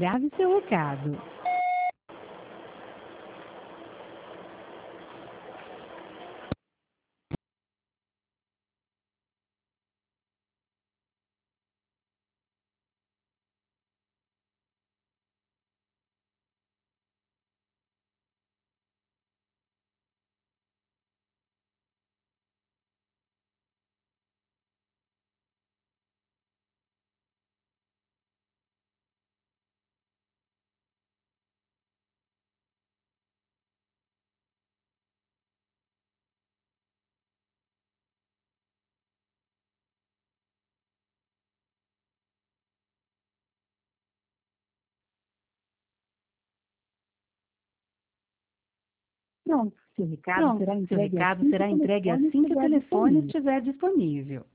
grave seu recado. Pronto, seu recado Pronto, será seu entregue recado assim que será o entregue telefone assim que o estiver telefone disponível. estiver disponível.